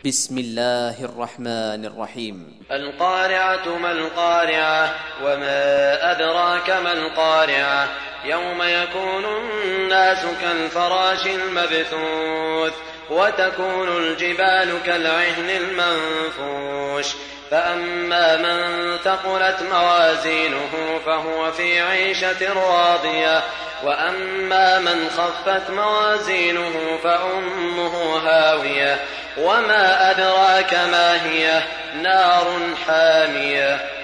بسم الله الرحمن الرحيم. القارعة ما القارعة وما أدراك ما القارعة يوم يكون الناس كالفراش المبثوث وتكون الجبال كالعهن المنفوش فأما من ثقلت موازينه فهو في عيشة راضية وأما من خفت موازينه فأمه هاوية وما أدراك ما هي نار حامية.